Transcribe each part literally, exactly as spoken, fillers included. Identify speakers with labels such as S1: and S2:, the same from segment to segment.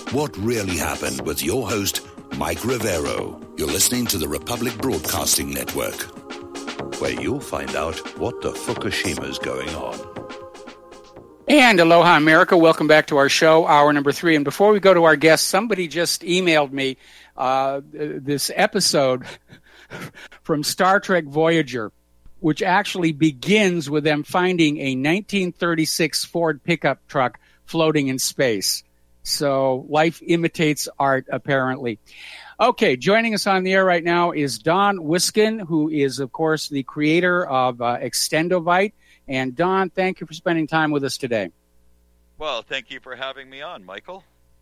S1: What Really Happened with your host, Mike Rivero. You're listening to the Republic Broadcasting Network, where you'll find out what the Fukushima's going on.
S2: And aloha, America. Welcome back to our show, hour number three. And before we go to our guest, somebody just emailed me uh, this episode from Star Trek Voyager, which actually begins with them finding a nineteen thirty-six Ford pickup truck floating in space. So life imitates art, apparently. Okay, joining us on the air right now is Don Wiskin, who is, of course, the creator of uh, Extendovite. And Don, thank you for spending time with us today.
S3: Well, thank you for having me on, Michael.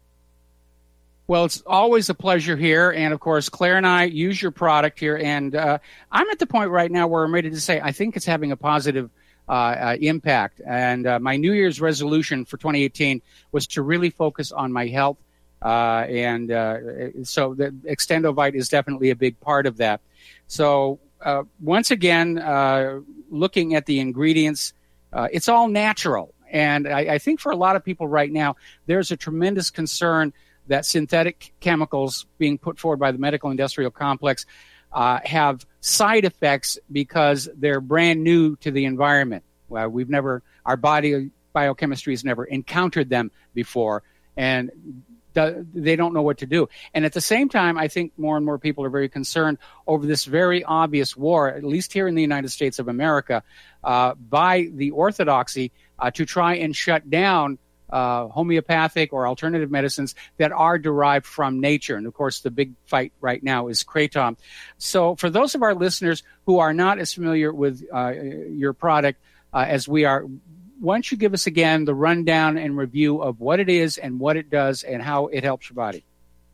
S2: Well, it's always a pleasure here. And, of course, Claire and I use your product here. And uh, I'm at the point right now where I'm ready to say I think it's having a positive uh, uh, impact. And uh, my New Year's resolution for twenty eighteen was to really focus on my health. Uh, and uh, so the Extendovite is definitely a big part of that. So uh, once again, uh, looking at the ingredients, uh, it's all natural. And I, I think for a lot of people right now, there's a tremendous concern that synthetic chemicals being put forward by the medical industrial complex uh, have side effects because they're brand new to the environment. Well, we've never, our body biochemistry has never encountered them before, and do, they don't know what to do. And at the same time, I think more and more people are very concerned over this very obvious war, at least here in the United States of America, uh, by the orthodoxy uh, to try and shut down Uh, homeopathic or alternative medicines that are derived from nature. And, of course, the big fight right now is kratom. So for those of our listeners who are not as familiar with uh, your product uh, as we are, why don't you give us again the rundown and review of what it is and what it does and how it helps your body?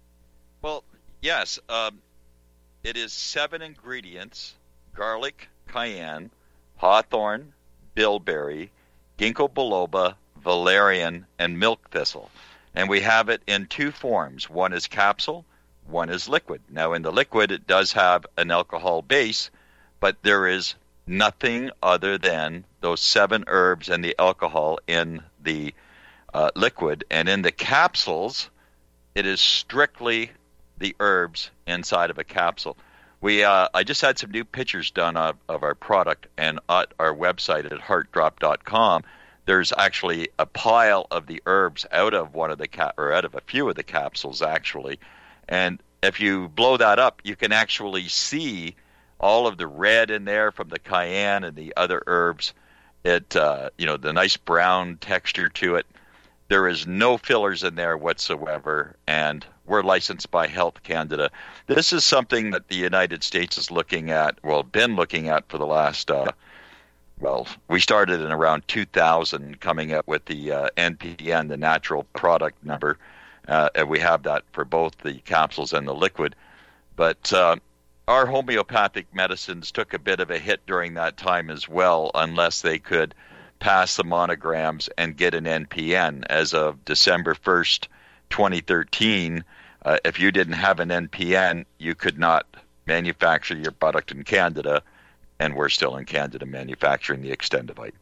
S3: Well, yes. Um, it is seven ingredients: garlic, cayenne, hawthorn, bilberry, ginkgo biloba, valerian, and milk thistle. And we have it in two forms. One is capsule, one is liquid. Now, in the liquid, it does have an alcohol base, but there is nothing other than those seven herbs and the alcohol in the uh, liquid. And in the capsules, it is strictly the herbs inside of a capsule. We, uh, I just had some new pictures done of, of our product, and at our website at heart drop dot com, there's actually a pile of the herbs out of one of the cap- or out of a few of the capsules, actually. And if you blow that up, you can actually see all of the red in there from the cayenne and the other herbs. It, uh, you know, the nice brown texture to it. There is no fillers in there whatsoever, and we're licensed by Health Canada. This is something that the United States is looking at, well, been looking at for the last uh, Well, we started in around two thousand coming up with the uh, N P N, the natural product number, uh, and we have that for both the capsules and the liquid. But uh, our homeopathic medicines took a bit of a hit during that time as well, unless they could pass the monograms and get an N P N. As of December first, twenty thirteen, uh, if you didn't have an N P N, you could not manufacture your product in Canada. And we're still in Canada manufacturing the Extendovite.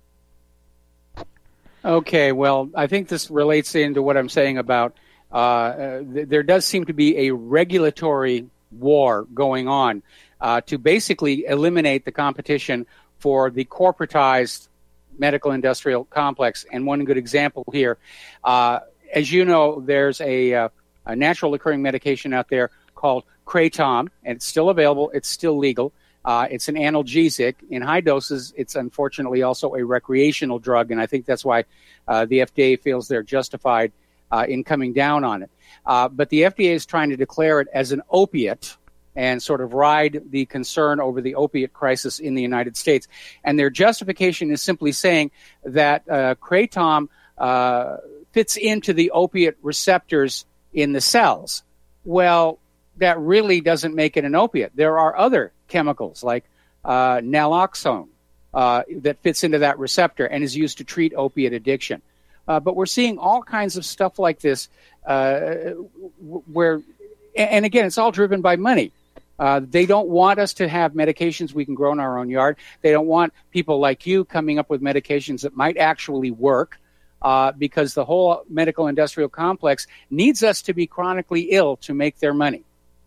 S2: Okay, well, I think this relates into what I'm saying about uh, th- there does seem to be a regulatory war going on uh, to basically eliminate the competition for the corporatized medical industrial complex. And one good example here, uh, as you know, there's a, uh, a natural occurring medication out there called kratom, and it's still available. It's still legal. Uh, it's an analgesic. In high doses, it's unfortunately also a recreational drug, and I think that's why uh, the F D A feels they're justified uh, in coming down on it. Uh, but the F D A is trying to declare it as an opiate and sort of ride the concern over the opiate crisis in the United States. And their justification is simply saying that uh, kratom uh, fits into the opiate receptors in the cells. Well, that really doesn't make it an opiate. There are other chemicals like uh, naloxone uh, that fits into that receptor and is used to treat opiate addiction. Uh, but we're seeing all kinds of stuff like this uh, where, and again, it's all driven by money. Uh, they don't want us to have medications we can grow in our own yard. They don't want people like you coming up with medications that might actually work. uh, because the whole medical industrial complex needs us to be chronically ill to make their money.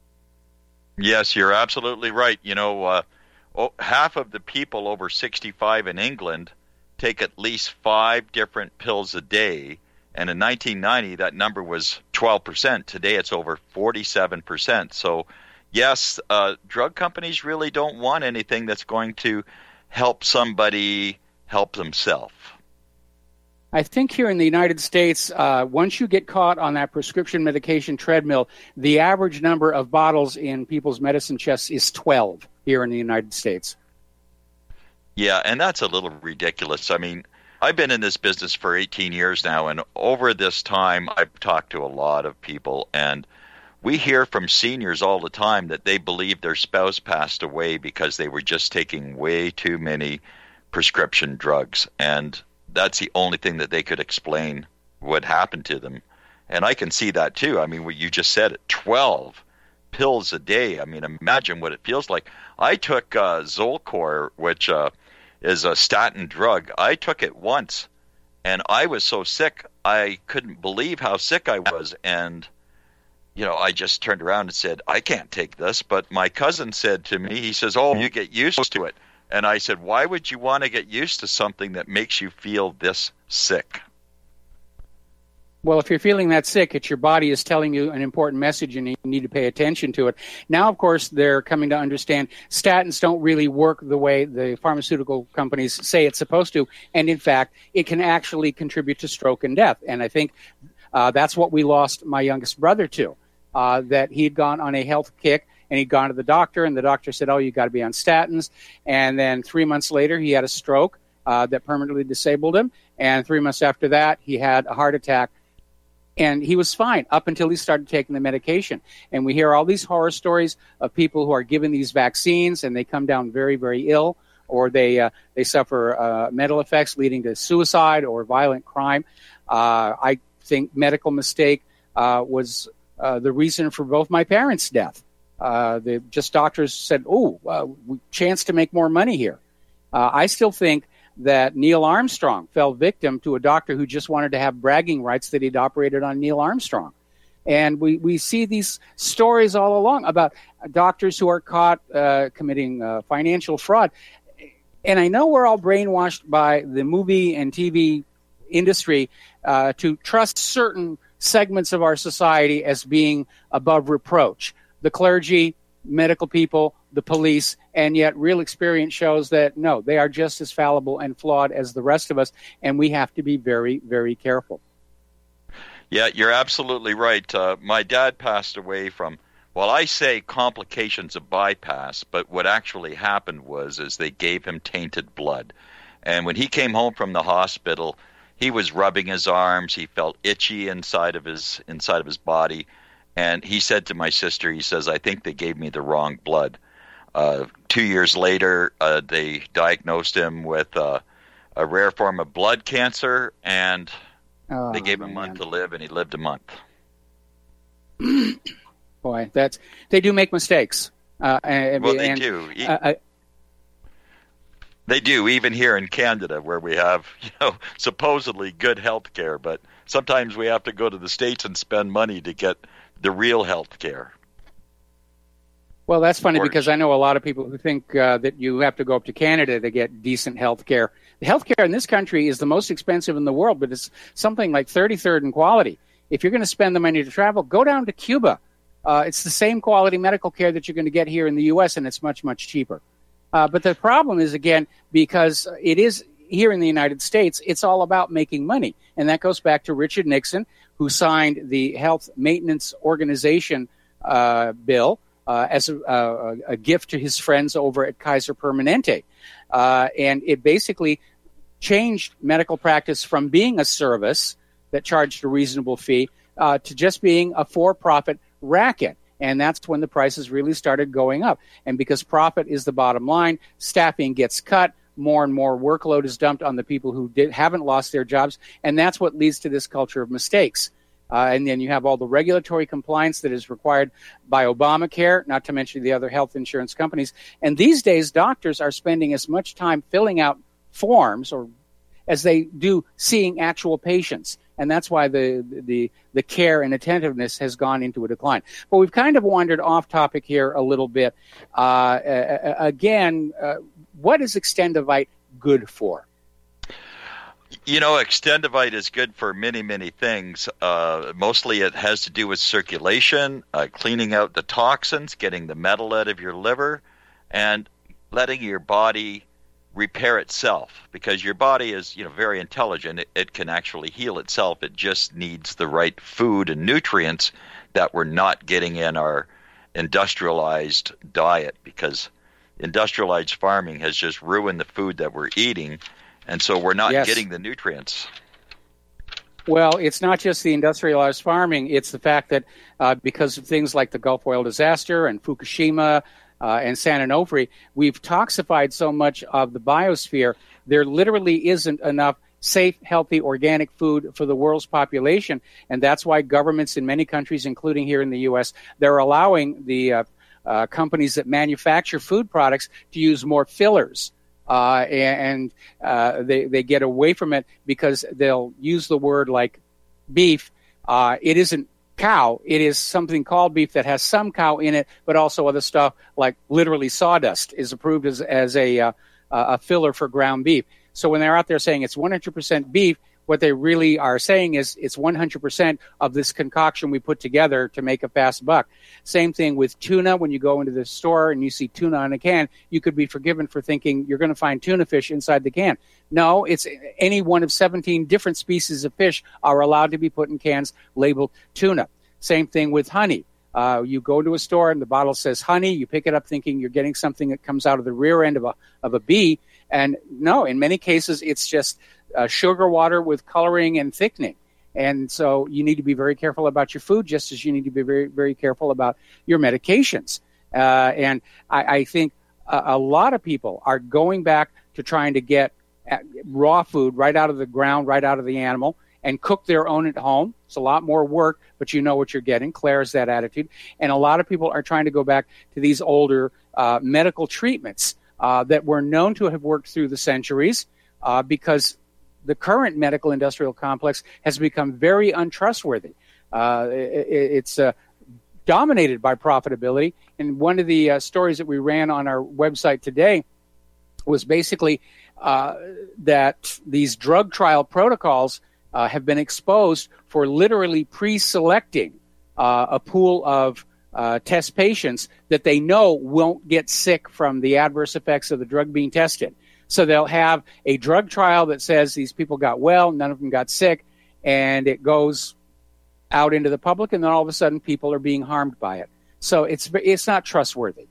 S3: Yes, you're absolutely right. You know, uh, oh, half of the people over sixty-five in England take at least five different pills a day. And in nineteen ninety, that number was twelve percent. Today, it's over forty-seven percent. So, yes, uh, drug companies really don't want anything that's going to help somebody help themselves.
S2: I think here in the United States, uh, once you get caught on that prescription medication treadmill, the average number of bottles in people's medicine chests is twelve here in the United States.
S3: Yeah, and that's a little ridiculous. I mean, I've been in this business for eighteen years now, and over this time, I've talked to a lot of people, and we hear from seniors all the time that they believe their spouse passed away because they were just taking way too many prescription drugs, and that's the only thing that they could explain what happened to them. And I can see that too. I mean, what you just said, twelve pills a day. I mean, imagine what it feels like. I took uh, Zolcor, which uh, is a statin drug. I took it once, and I was so sick, I couldn't believe how sick I was. And, you know, I just turned around and said, I can't take this. But my cousin said to me, he says, oh, you get used to it. And I said, why would you want to get used to something that makes you feel this sick?
S2: Well, if you're feeling that sick, it's your body is telling you an important message and you need to pay attention to it. Now, of course, they're coming to understand statins don't really work the way the pharmaceutical companies say it's supposed to. And in fact, it can actually contribute to stroke and death. And I think uh, that's what we lost my youngest brother to, uh, that he'd gone on a health kick. And he'd gone to the doctor, and the doctor said, oh, you got to be on statins. And then three months later, he had a stroke uh, that permanently disabled him. And three months after that, he had a heart attack. And he was fine up until he started taking the medication. And we hear all these horror stories of people who are given these vaccines, and they come down very, very ill, or they uh, they suffer uh, mental effects leading to suicide or violent crime. Uh, I think medical mistake uh, was uh, the reason for both my parents' death. Uh, the just doctors said, oh, uh, we chance to make more money here. Uh, I still think that Neil Armstrong fell victim to a doctor who just wanted to have bragging rights that he'd operated on Neil Armstrong. And we, we see these stories all along about doctors who are caught uh, committing uh, financial fraud. And I know we're all brainwashed by the movie and T V industry uh, to trust certain segments of our society as being above reproach. The clergy, medical people, the police, and yet real experience shows that, no, they are just as fallible and flawed as the rest of us, and we have to be very, very careful.
S3: Yeah, you're absolutely right. Uh, my dad passed away from, well, I say complications of bypass, but what actually happened was is they gave him tainted blood. And when he came home from the hospital, he was rubbing his arms. He felt itchy inside of his inside of his body. And he said to my sister, he says, I think they gave me the wrong blood. Uh, two years later, uh, they diagnosed him with uh, a rare form of blood cancer, and oh, they gave him a month to live, and he lived a month.
S2: Boy, that's they do make mistakes. Uh, and,
S3: well, they
S2: and,
S3: do.
S2: Uh, I,
S3: they do, even here in Canada, where we have, you know, supposedly good health care, but sometimes we have to go to the States and spend money to get the real health care.
S2: Well, that's funny because I know a lot of people who think uh, that you have to go up to Canada to get decent health care. The health care in this country is the most expensive in the world, but it's something like thirty-third in quality. If you're going to spend the money to travel, go down to Cuba. Uh, it's the same quality medical care that you're going to get here in the U S, and it's much, much cheaper. Uh, but the problem is, again, because it is here in the United States, it's all about making money. And that goes back to Richard Nixon, who signed the Health Maintenance Organization uh, bill uh, as a, a, a gift to his friends over at Kaiser Permanente. Uh, and it basically changed medical practice from being a service that charged a reasonable fee uh, to just being a for-profit racket. And that's when the prices really started going up. And because profit is the bottom line, staffing gets cut, more and more workload is dumped on the people who did, haven't lost their jobs, and that's what leads to this culture of mistakes. Uh, and then you have all the regulatory compliance that is required by Obamacare, not to mention the other health insurance companies. And these days, doctors are spending as much time filling out forms or as they do seeing actual patients. And that's why the, the, the care and attentiveness has gone into a decline. But we've kind of wandered off topic here a little bit. Uh, again, uh, what is Extendivite good for?
S3: You know, Extendivite is good for many, many things. Uh, mostly it has to do with circulation, uh, cleaning out the toxins, getting the metal out of your liver, and letting your body repair itself, because your body is, you know, very intelligent. It, it can actually heal itself. It just needs the right food and nutrients that we're not getting in our industrialized diet, because industrialized farming has just ruined the food that we're eating, and so we're not
S2: yes.
S3: getting the nutrients.
S2: Well, it's not just the industrialized farming. It's the fact that uh, because of things like the Gulf oil disaster and Fukushima, Uh, and San Onofre, we've toxified so much of the biosphere, there literally isn't enough safe, healthy, organic food for the world's population. And that's why governments in many countries, including here in the U S, they're allowing the uh, uh, companies that manufacture food products to use more fillers. Uh, and uh, they, they get away from it because they'll use the word like beef. Uh, it isn't cow. It is something called beef that has some cow in it, but also other stuff like literally sawdust is approved as, as a, uh, a filler for ground beef. So when they're out there saying it's one hundred percent beef, what they really are saying is it's one hundred percent of this concoction we put together to make a fast buck. Same thing with tuna. When you go into the store and you see tuna in a can, you could be forgiven for thinking you're going to find tuna fish inside the can. No, it's any one of seventeen different species of fish are allowed to be put in cans labeled tuna. Same thing with honey. Uh, you go to a store and the bottle says honey. You pick it up thinking you're getting something that comes out of the rear end of a of a bee. And no, in many cases, it's just uh, sugar water with coloring and thickening. And so you need to be very careful about your food, just as you need to be very, very careful about your medications. Uh, and I, I think a, a lot of people are going back to trying to get raw food right out of the ground, right out of the animal, and cook their own at home. It's a lot more work, but you know what you're getting. Claire has that attitude. And a lot of people are trying to go back to these older uh, medical treatments uh, that were known to have worked through the centuries uh, because the current medical industrial complex has become very untrustworthy. Uh, it, it's uh, dominated by profitability. And one of the uh, stories that we ran on our website today was basically uh, that these drug trial protocols uh, have been exposed for literally pre-selecting uh, a pool of uh, test patients that they know won't get sick from the adverse effects of the drug being tested. So they'll have a drug trial that says these people got well, none of them got sick, and it goes out into the public, and then all of a sudden people are being harmed by it. So it's it's not trustworthy.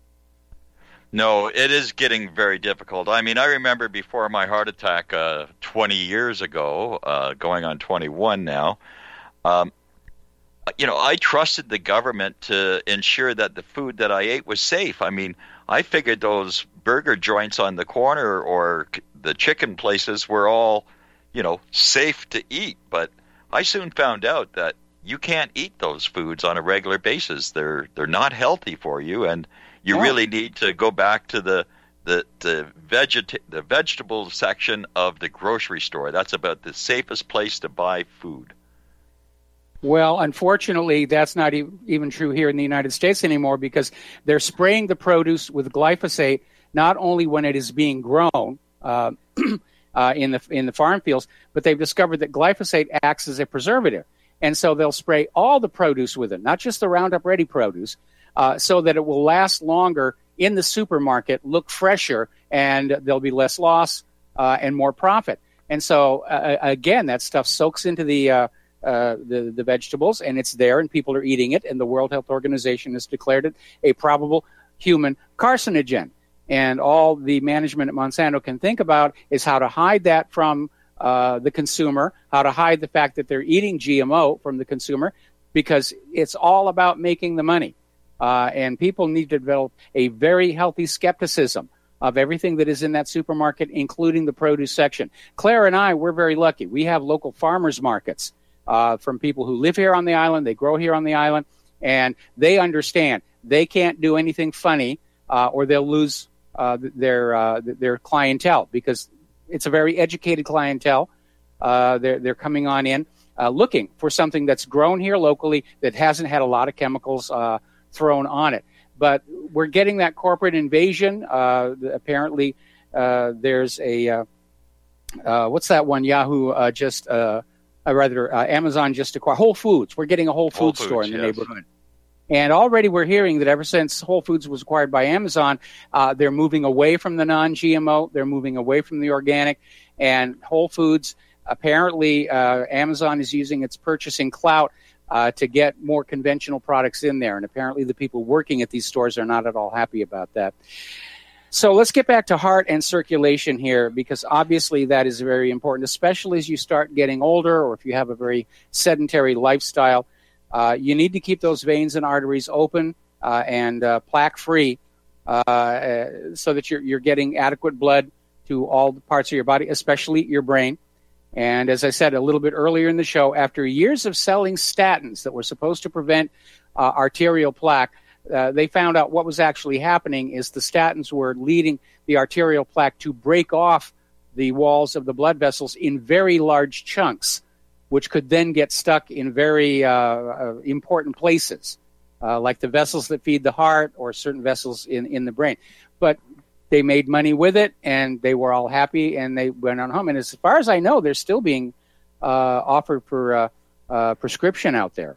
S3: No, it is getting very difficult. I mean, I remember before my heart attack uh, twenty years ago, uh, going on twenty-one now, um, you know, I trusted the government to ensure that the food that I ate was safe. I mean, I figured those burger joints on the corner or the chicken places were all, you know, safe to eat. But I soon found out that you can't eat those foods on a regular basis. They're they're not healthy for you, and you
S2: yeah.
S3: really need to go back to the the the, vegeta- the vegetable section of the grocery store. That's about the safest place to buy food.
S2: Well, unfortunately, that's not e- even true here in the United States anymore, because they're spraying the produce with glyphosate not only when it is being grown uh, uh, in the in the farm fields, but they've discovered that glyphosate acts as a preservative. And so they'll spray all the produce with it, not just the Roundup Ready produce, uh, so that it will last longer in the supermarket, look fresher, and there'll be less loss uh, and more profit. And so, uh, again, that stuff soaks into the, uh, uh, the the vegetables, and it's there, and people are eating it, and the World Health Organization has declared it a probable human carcinogen. And all the management at Monsanto can think about is how to hide that from uh, the consumer, how to hide the fact that they're eating G M O from the consumer, because it's all about making the money. Uh, and people need to develop a very healthy skepticism of everything that is in that supermarket, including the produce section. Claire and I, we're very lucky. We have local farmers markets uh, from people who live here on the island. They grow here on the island, and they understand they can't do anything funny uh, or they'll lose uh, their uh, their clientele, because it's a very educated clientele. Uh, they're they're coming on in uh, looking for something that's grown here locally that hasn't had a lot of chemicals uh, thrown on it. But we're getting that corporate invasion. Uh, apparently, uh, there's a uh, uh, what's that one? Yahoo uh, just uh, uh, rather uh, Amazon just acquired Whole Foods. We're getting a Whole Foods
S3: Whole
S2: store
S3: Foods,
S2: in the
S3: yes.
S2: neighborhood. And already we're hearing that ever since Whole Foods was acquired by Amazon, uh, they're moving away from the non-G M O. They're moving away from the organic. And Whole Foods, apparently, uh, Amazon is using its purchasing clout uh, to get more conventional products in there. And apparently the people working at these stores are not at all happy about that. So let's get back to heart and circulation here, because obviously that is very important, especially as you start getting older or if you have a very sedentary lifestyle. Uh, you need to keep those veins and arteries open uh, and uh, plaque-free uh, so that you're, you're getting adequate blood to all the parts of your body, especially your brain. And as I said a little bit earlier in the show, after years of selling statins that were supposed to prevent uh, arterial plaque, uh, they found out what was actually happening is the statins were leading the arterial plaque to break off the walls of the blood vessels in very large chunks, which could then get stuck in very uh, uh, important places, uh, like the vessels that feed the heart or certain vessels in, in the brain. But they made money with it, and they were all happy, and they went on home. And as far as I know, they're still being uh, offered for uh, uh, prescription out there.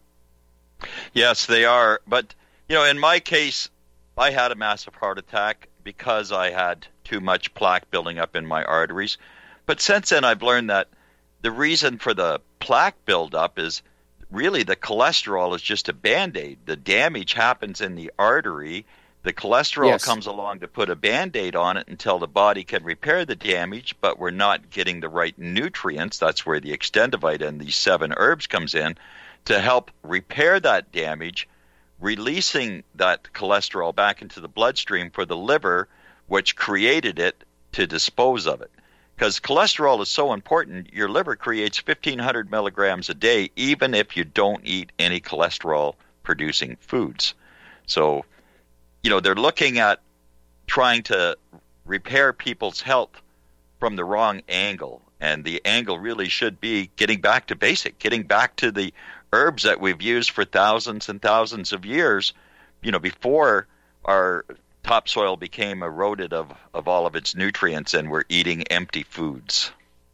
S3: Yes, they are. But, you know, in my case, I had a massive heart attack because I had too much plaque building up in my arteries. But since then, I've learned that the reason for the plaque buildup is really the cholesterol is just a Band-Aid. The damage happens in the artery. The cholesterol
S2: Yes.
S3: comes along to put a Band-Aid on it until the body can repair the damage, but we're not getting the right nutrients. That's where the Extendivite and these seven herbs comes in to help repair that damage, releasing that cholesterol back into the bloodstream for the liver, which created it, to dispose of it. Because cholesterol is so important, your liver creates fifteen hundred milligrams a day, even if you don't eat any cholesterol-producing foods. So, you know, they're looking at trying to repair people's health from the wrong angle. And the angle really should be getting back to basic, getting back to the herbs that we've used for thousands and thousands of years, you know, before our topsoil became eroded of, of all of its nutrients and we're eating empty foods.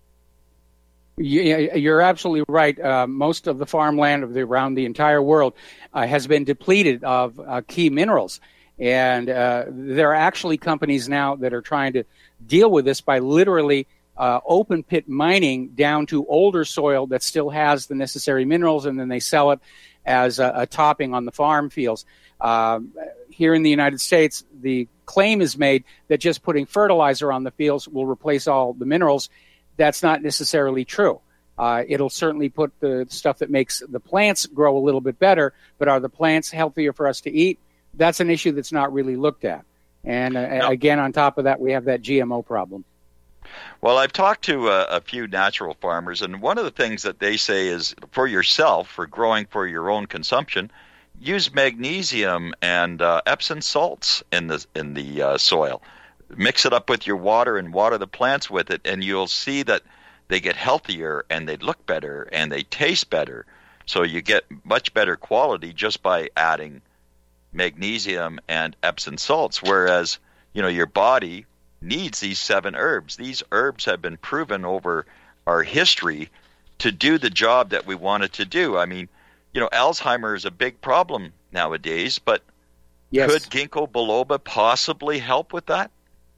S2: Yeah, you're absolutely right. Uh, most of the farmland of the, around the entire world uh, has been depleted of uh, key minerals. And uh, there are actually companies now that are trying to deal with this by literally uh, open pit mining down to older soil that still has the necessary minerals, and then they sell it as a, a topping on the farm fields. Um, here in the United States, the claim is made that just putting fertilizer on the fields will replace all the minerals. That's not necessarily true. Uh, it'll certainly put the stuff that makes the plants grow a little bit better, but are the plants healthier for us to eat? That's an issue that's not really looked at. And uh,
S3: no.
S2: again, on top of that, we have that G M O problem.
S3: Well, I've talked to a, a few natural farmers, and one of the things that they say is for yourself, for growing for your own consumption, use magnesium and uh, Epsom salts in the in the uh, soil. Mix it up with your water and water the plants with it, and you'll see that they get healthier and they look better and they taste better. So you get much better quality just by adding magnesium and Epsom salts, whereas, you know, your body needs these seven herbs. These herbs have been proven over our history to do the job that we want it to do. I mean, you know, Alzheimer's is a big problem nowadays, but
S2: Yes.
S3: could ginkgo biloba possibly help with that?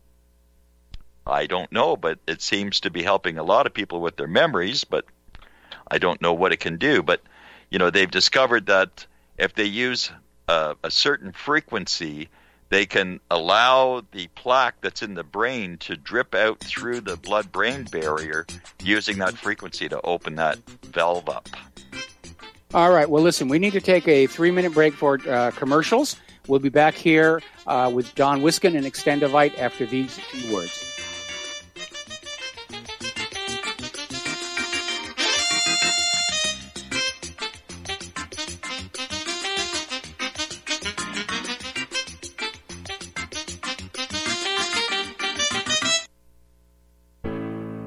S3: I don't know, but it seems to be helping a lot of people with their memories, but I don't know what it can do. But, you know, they've discovered that if they use a, a certain frequency, they can allow the plaque that's in the brain to drip out through the blood-brain barrier using that frequency to open that valve up.
S2: All right. Well, listen, we need to take a three-minute break for uh, commercials. We'll be back here uh, with Don Wiskin and Extendivite after these few words.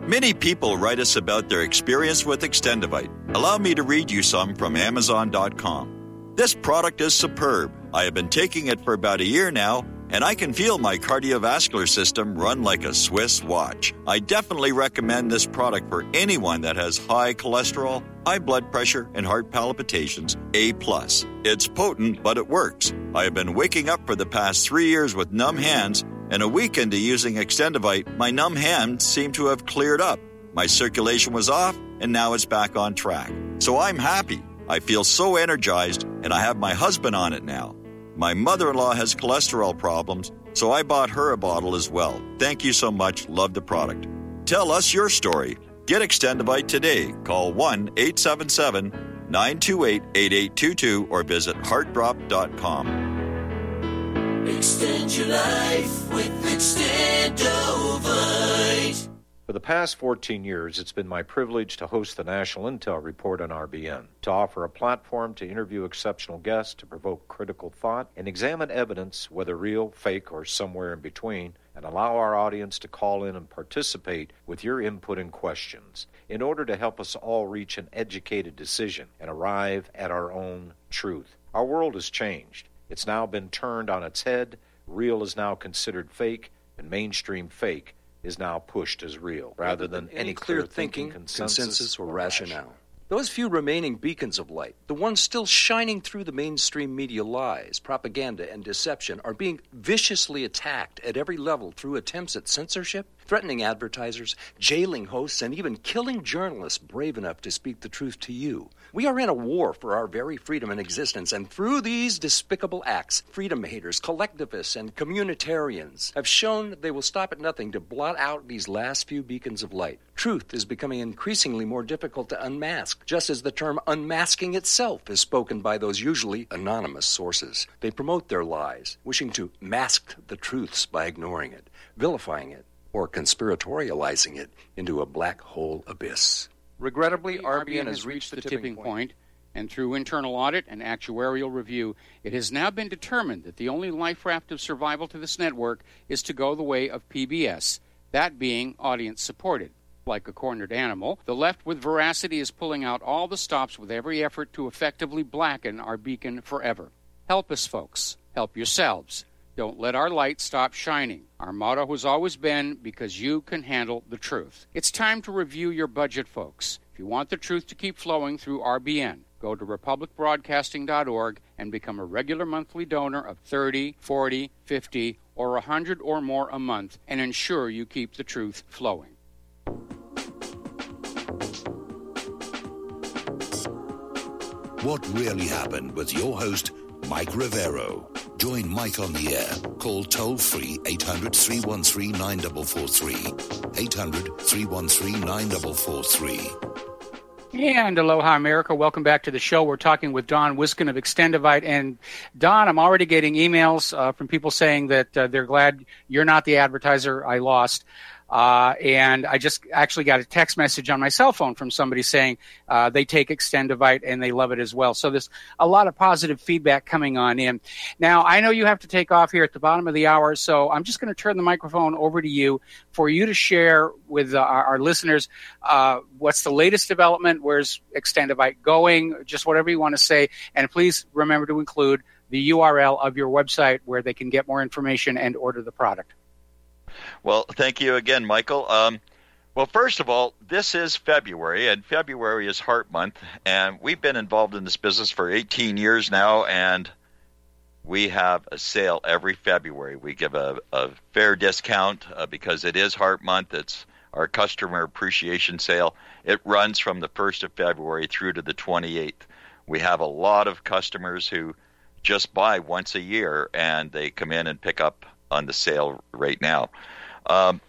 S3: Many people write us about their experience with Extendivite. Allow me to read you some from Amazon dot com. This product is superb. I have been taking it for about a year now, and I can feel my cardiovascular system run like a Swiss watch. I definitely recommend this product for anyone that has high cholesterol, high blood pressure, and heart palpitations, A plus. It's potent, but it works. I have been waking up for the past three years with numb hands, and a week into using Extendivite, my numb hands seem to have cleared up. My circulation was off, and now it's back on track. So I'm happy. I feel so energized, and I have my husband on it now. My mother-in-law has cholesterol problems, so I bought her a bottle as well. Thank you so much. Love the product. Tell us your story. Get Extendivite today. Call one eight seven seven, nine two eight, eight eight two two or visit heart drop dot com.
S4: Extend your life with Extendovite.
S5: For the past fourteen years, it's been my privilege to host the National Intel Report on R B N, to offer a platform to interview exceptional guests, to provoke critical thought, and examine evidence, whether real, fake, or somewhere in between, and allow our audience to call in and participate with your input and questions in order to help us all reach an educated decision and arrive at our own truth. Our world has changed. It's now been turned on its head. Real is now considered fake, and mainstream fake is now pushed as real, rather than any clear thinking, consensus,
S6: consensus or,
S5: or
S6: rationale.
S5: rationale.
S6: Those few remaining beacons of light, the ones still shining through the mainstream media lies, propaganda, and deception, are being viciously attacked at every level through attempts at censorship, threatening advertisers, jailing hosts, and even killing journalists brave enough to speak the truth to you. We are in a war for our very freedom and existence, and through these despicable acts, freedom haters, collectivists, and communitarians have shown they will stop at nothing to blot out these last few beacons of light. Truth is becoming increasingly more difficult to unmask, just as the term unmasking itself is spoken by those usually anonymous sources. They promote their lies, wishing to mask the truths by ignoring it, vilifying it, or conspiratorializing it into a black hole abyss.
S2: Regrettably, R B N has reached the tipping point, and through internal audit and actuarial review, it has now been determined that the only life raft of survival to this network is to go the way of P B S, that being audience-supported. Like a cornered animal, the left with veracity is pulling out all the stops with every effort to effectively blacken our beacon forever. Help us, folks. Help yourselves. Don't let our light stop shining. Our motto has always been, because you can handle the truth. It's time to review your budget, folks. If you want the truth to keep flowing through R B N, go to republic broadcasting dot org and become a regular monthly donor of thirty, forty, fifty, or one hundred or more a month, and ensure you keep the truth flowing.
S1: What really happened with your host, Mike Rivero. Join Mike on the air. Call toll-free eight hundred, three one three, nine four four three, eight hundred, three one three, nine four four three.
S2: And aloha, America. Welcome back to the show. We're talking with Don Wiskin of Extendivite. And Don, I'm already getting emails uh, from people saying that uh, they're glad you're not the advertiser I lost. Uh, and I just actually got a text message on my cell phone from somebody saying uh, they take Extendivite and they love it as well. So there's a lot of positive feedback coming on in. Now, I know you have to take off here at the bottom of the hour, so I'm just going to turn the microphone over to you for you to share with uh, our, our listeners uh, what's the latest development, where's Extendivite going, just whatever you want to say. And please remember to include the U R L of your website where they can get more information and order the product.
S3: Well, thank you again, Michael. Um, well, first of all, this is February, and February is Heart Month, and we've been involved in this business for eighteen years now, and we have a sale every February. We give a, a fair discount uh, because it is Heart Month. It's our customer appreciation sale. It runs from the first of February through to the twenty-eighth. We have a lot of customers who just buy once a year, and they come in and pick up on the sale right now. Um,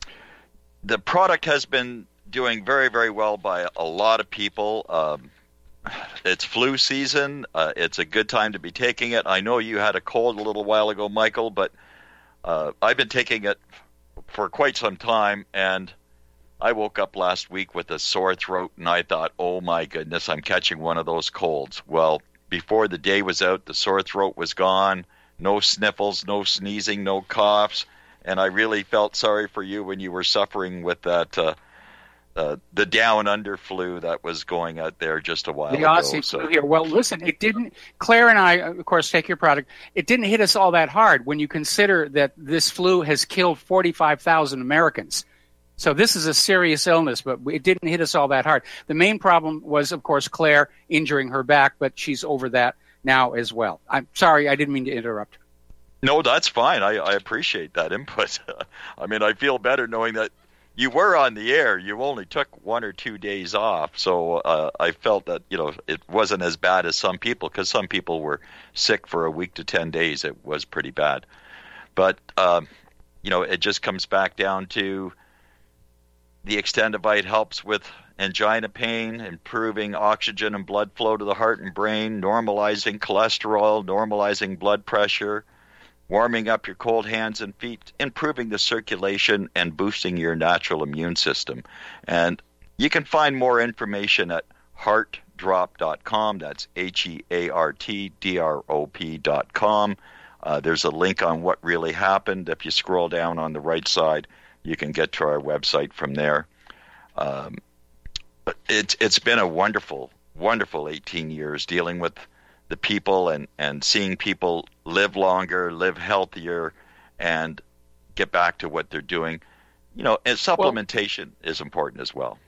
S3: the product has been doing very, very well by a lot of people. Um, it's flu season. Uh, it's a good time to be taking it. I know you had a cold a little while ago, Michael, but uh, I've been taking it for quite some time, and I woke up last week with a sore throat, and I thought, oh my goodness, I'm catching one of those colds. Well, before the day was out, the sore throat was gone. No sniffles, no sneezing, no coughs, and I really felt sorry for you when you were suffering with that uh, uh, the down under flu that was going out there just a while
S2: the
S3: ago.
S2: Aussie
S3: so.
S2: flu here. Well, listen, it didn't. Claire and I, of course, take your product. It didn't hit us all that hard when you consider that this flu has killed forty-five thousand Americans. So this is a serious illness, but it didn't hit us all that hard. The main problem was, of course, Claire injuring her back, but she's over that now as well. I'm sorry, I didn't mean to interrupt.
S3: No, that's fine. I, I appreciate that input. I mean, I feel better knowing that you were on the air. You only took one or two days off, so uh, I felt that, you know, it wasn't as bad as some people, because some people were sick for a week to ten days. It was pretty bad. But, um, you know, it just comes back down to the Extendivite helps with angina pain, improving oxygen and blood flow to the heart and brain, normalizing cholesterol, normalizing blood pressure, warming up your cold hands and feet, improving the circulation, and boosting your natural immune system. And you can find more information at heart drop dot com. That's H E A R T D R O P dot com. Uh, there's a link on what really happened. If you scroll down on the right side, you can get to our website from there. Um, but it's it's been a wonderful, wonderful eighteen years dealing with the people and, and seeing people live longer, live healthier, and get back to what they're doing. You know, and supplementation well, is important as well.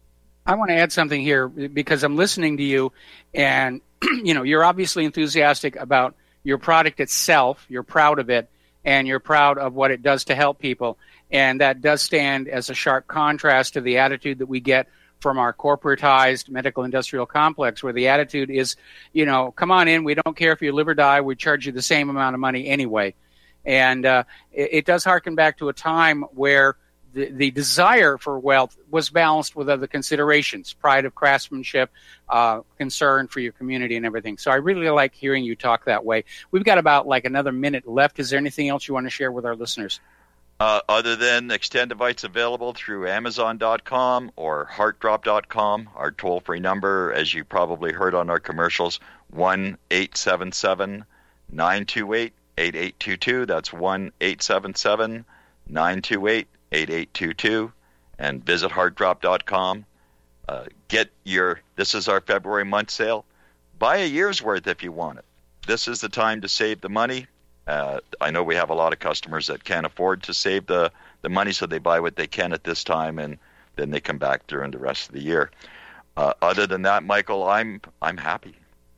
S2: I want to add something here because I'm listening to you, and you know, you're obviously enthusiastic about your product itself. You're proud of it, and you're proud of what it does to help people. And that does stand as a sharp contrast to the attitude that we get from our corporatized medical industrial complex, where the attitude is, you know, come on in, we don't care if you live or die, we charge you the same amount of money anyway. And uh, it, it does harken back to a time where the, the desire for wealth was balanced with other considerations, pride of craftsmanship, uh, concern for your community and everything. So I really like hearing you talk that way. We've got about like another minute left. Is there anything else you want to share with our listeners?
S3: Uh, other than Extendivite's available through Amazon dot com or heart drop dot com, our toll-free number, as you probably heard on our commercials, one eight seven seven, nine two eight, eight eight two two. That's one eight seven seven, nine two eight, eight eight two two. And visit heart drop dot com. Uh, get your, this is our February month sale. Buy a year's worth if you want it. This is the time to save the money. Uh, I know we have a lot of customers that can't afford to save the, the money, so they buy what they can at this time, and then they come back during the rest of the year. Uh, other than that, Michael, I'm I'm happy.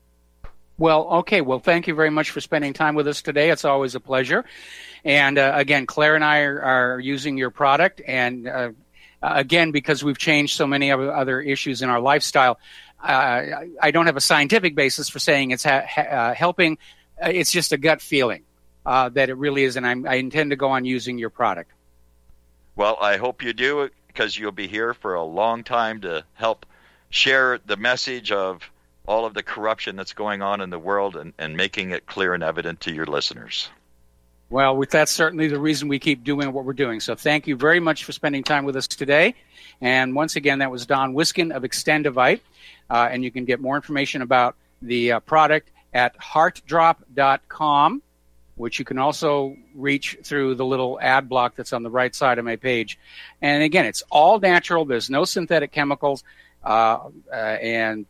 S2: Well, okay. Well, thank you very much for spending time with us today. It's always a pleasure. And uh, again, Claire and I are, are using your product, and uh, again, because we've changed so many other issues in our lifestyle, uh, I don't have a scientific basis for saying it's ha- ha- uh, helping. It's just a gut feeling. Uh, that it really is, and I'm, I intend to go on using your product.
S3: Well, I hope you do, because you'll be here for a long time to help share the message of all of the corruption that's going on in the world and, and making it clear and evident to your listeners.
S2: Well, that's certainly the reason we keep doing what we're doing. So thank you very much for spending time with us today. And once again, that was Don Wiskin of Extendivite. Uh, and you can get more information about the uh, product at heart drop dot com. Which you can also reach through the little ad block that's on the right side of my page. And again, it's all natural. There's no synthetic chemicals. Uh, uh, and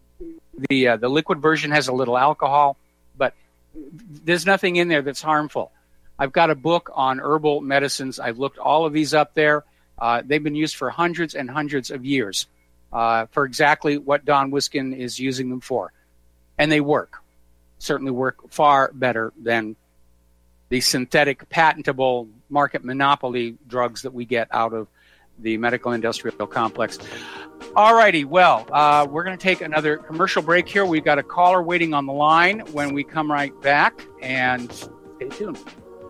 S2: the uh, the liquid version has a little alcohol, but there's nothing in there that's harmful. I've got a book on herbal medicines. I've looked all of these up there. Uh, they've been used for hundreds and hundreds of years uh, for exactly what Don Wiskin is using them for. And they work. Certainly work far better than the synthetic, patentable, market monopoly drugs that we get out of the medical industrial complex. All righty, well, uh, we're going to take another commercial break here. We've got a caller waiting on the line when we come right back, and stay tuned.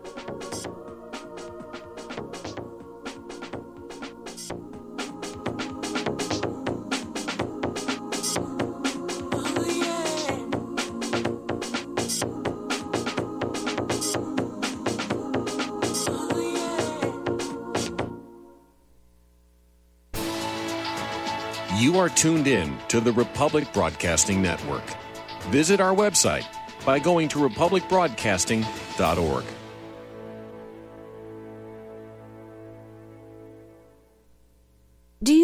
S7: You are tuned in to the Republic Broadcasting Network. Visit our website by going to republic broadcasting dot org.
S8: Do you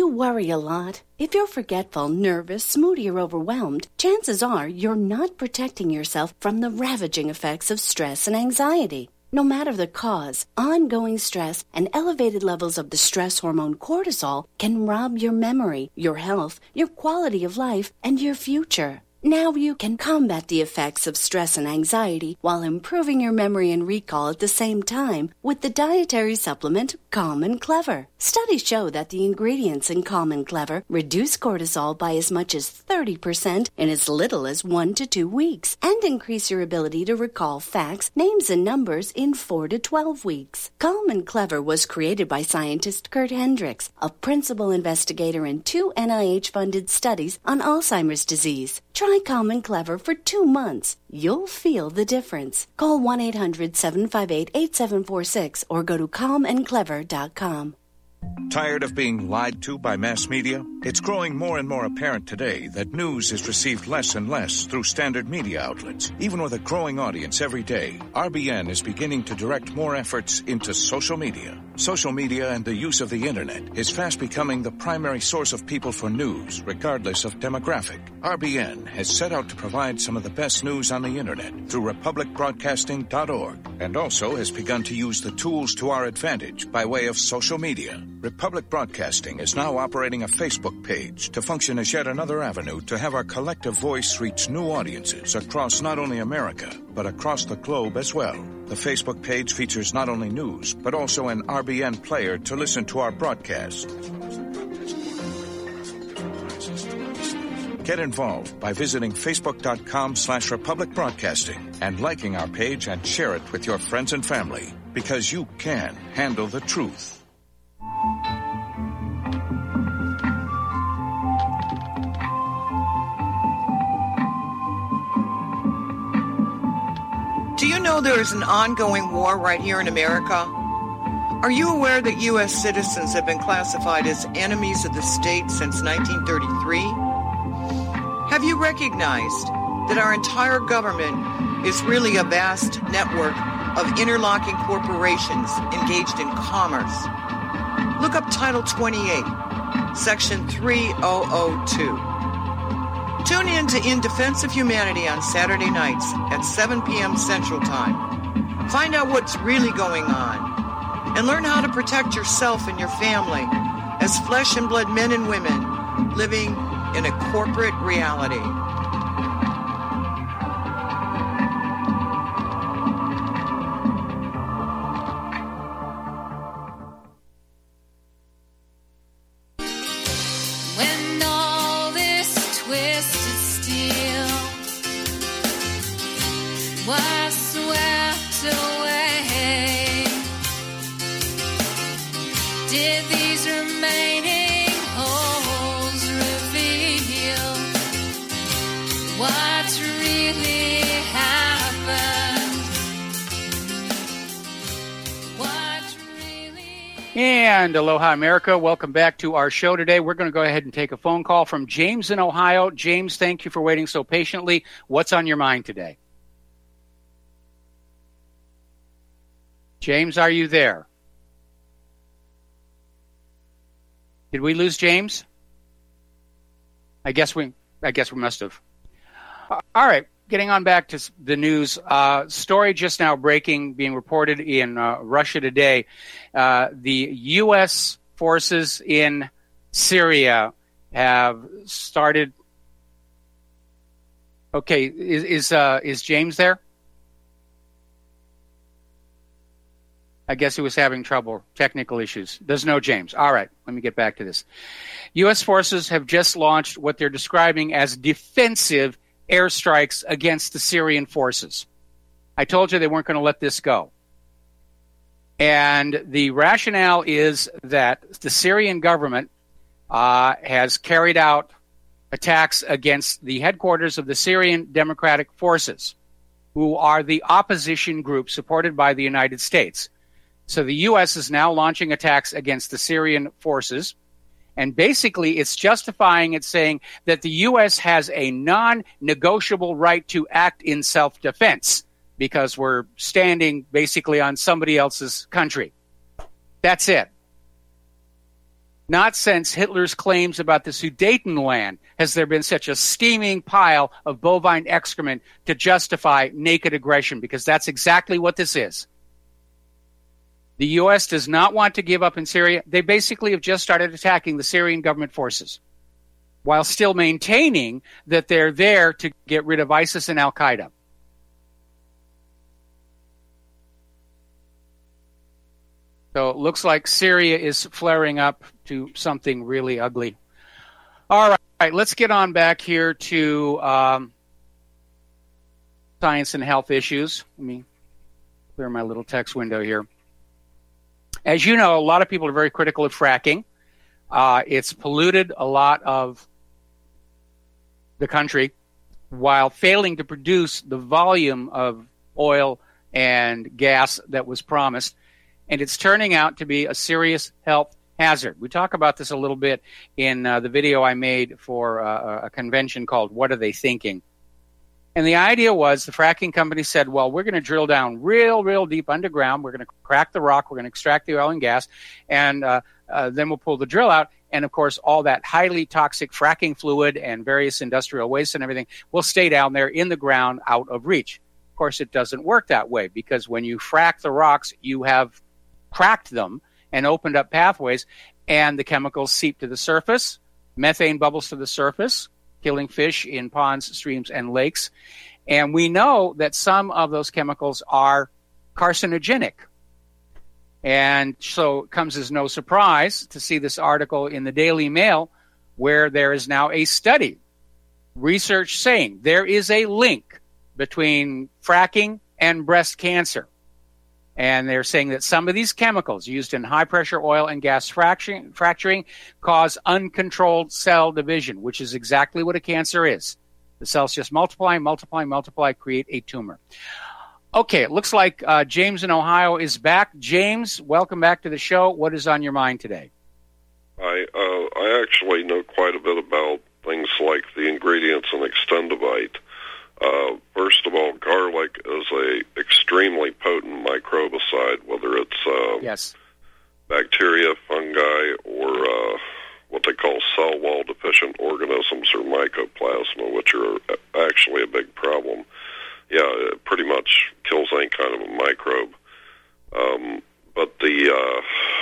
S8: you worry a lot? If you're forgetful, nervous, moody, or overwhelmed, chances are you're not protecting yourself from the ravaging effects of stress and anxiety. No matter the cause, ongoing stress and elevated levels of the stress hormone cortisol can rob your memory, your health, your quality of life, and your future. Now you can combat the effects of stress and anxiety while improving your memory and recall at the same time with the dietary supplement Calm and Clever. Studies show that the ingredients in Calm and Clever reduce cortisol by as much as thirty percent in as little as one to two weeks and increase your ability to recall facts, names, and numbers in four to twelve weeks. Calm and Clever was created by scientist Kurt Hendricks, a principal investigator in two N I H-funded studies on Alzheimer's disease. Try Calm and Clever for two months. You'll feel the difference. Call one eight hundred seven five eight eight seven four six or go to calm and clever dot com.
S9: Tired of being lied to by mass media? It's growing more and more apparent today that news is received less and less through standard media outlets. Even with a growing audience every day, R B N is beginning to direct more efforts into social media. Social media and the use of the internet is fast becoming the primary source of people for news, regardless of demographic. R B N has set out to provide some of the best news on the internet through republic broadcasting dot org and also has begun to use the tools to our advantage by way of social media. Republic Broadcasting is now operating a Facebook page to function as yet another avenue to have our collective voice reach new audiences across not only America, but across the globe as well. The Facebook page features not only news, but also an R B N player to listen to our broadcast. Get involved by visiting facebook.com slash Republic Broadcasting and liking our page and share it with your friends and family, because you can handle the truth.
S10: Do you know there is an ongoing war right here in America? Are you aware that U S citizens have been classified as enemies of the state since nineteen thirty-three? Have you recognized that our entire government is really a vast network of interlocking corporations engaged in commerce? Look up Title twenty-eight, Section three thousand two. Tune in to In Defense of Humanity on Saturday nights at seven p.m. Central Time. Find out what's really going on and learn how to protect yourself and your family as flesh and blood men and women living in a corporate reality.
S2: And aloha, America. Welcome back to our show today. We're going to go ahead and take a phone call from James in Ohio. James, thank you for waiting so patiently. What's on your mind today? James, are you there? Did we lose James? I guess we I guess we must have. All right. Getting on back to the news, uh, story just now breaking, being reported in uh, Russia Today. Uh, the U S forces in Syria have started. Okay, is is, uh, is James there? I guess he was having trouble, technical issues. There's no James. All right, let me get back to this. U S forces have just launched what they're describing as defensive airstrikes against the Syrian forces. I told you they weren't going to let this go. And the rationale is that the Syrian government uh, has carried out attacks against the headquarters of the Syrian Democratic Forces, who are the opposition group supported by the United States. So the U S is now launching attacks against the Syrian forces. And basically, it's justifying it, saying that the U S has a non-negotiable right to act in self-defense because we're standing basically on somebody else's country. That's it. Not since Hitler's claims about the Sudetenland has there been such a steaming pile of bovine excrement to justify naked aggression, because that's exactly what this is. The U S does not want to give up in Syria. They basically have just started attacking the Syrian government forces, while still maintaining that they're there to get rid of ISIS and Al-Qaeda. So it looks like Syria is flaring up to something really ugly. All right, all right, let's get on back here to um, science and health issues. Let me clear my little text window here. As you know, a lot of people are very critical of fracking. Uh, it's polluted a lot of the country while failing to produce the volume of oil and gas that was promised. And it's turning out to be a serious health hazard. We talk about this a little bit in uh, the video I made for uh, a convention called What Are They Thinking? And the idea was the fracking company said, well, we're going to drill down real, real deep underground. We're going to crack the rock. We're going to extract the oil and gas. And uh, uh, then we'll pull the drill out. And, of course, all that highly toxic fracking fluid and various industrial waste and everything will stay down there in the ground out of reach. Of course, it doesn't work that way, because when you frack the rocks, you have cracked them and opened up pathways, and the chemicals seep to the surface. Methane bubbles to the surface, killing fish in ponds, streams, and lakes. And we know that some of those chemicals are carcinogenic. And so it comes as no surprise to see this article in the Daily Mail where there is now a study, research saying there is a link between fracking and breast cancer. And they're saying that some of these chemicals used in high-pressure oil and gas fracturing, fracturing cause uncontrolled cell division, which is exactly what a cancer is. The cells just multiply, multiply, multiply, create a tumor. Okay, it looks like uh, James in Ohio is back. James, welcome back to the show. What is on your mind today?
S11: I, uh, I actually know quite a bit about things like the ingredients in Extendivite. Uh, first of all, garlic is a extremely potent microbicide, whether it's uh,
S2: yes.
S11: bacteria, fungi, or uh, what they call cell wall deficient organisms or mycoplasma, which are actually a big problem. Yeah, it pretty much kills any kind of a microbe. Um, but the uh,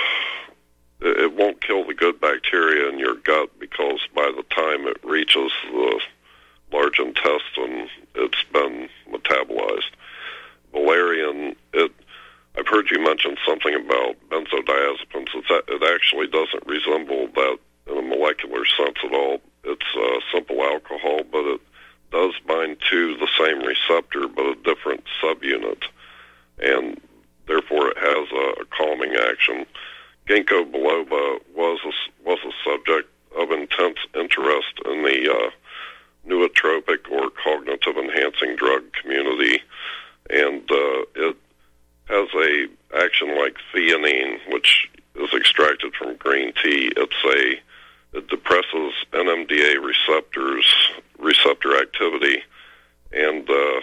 S11: it won't kill the good bacteria in your gut, because by the time it reaches the large intestine, it's been metabolized. Valerian, it, I've heard you mention something about benzodiazepines. It's, it actually doesn't resemble that in a molecular sense at all. It's uh, simple alcohol, but it does bind to the same receptor, but a different subunit, and therefore it has a, a calming action. Ginkgo biloba was a, was a subject of intense interest in the uh, nootropic or cognitive enhancing drug community, and uh, it has a action like theanine, which is extracted from green tea. It's a it depresses N M D A receptors, receptor activity, and uh,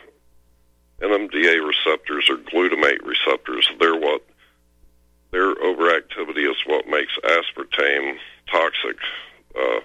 S11: N M D A receptors are glutamate receptors. They're what their overactivity is what makes aspartame toxic. Uh,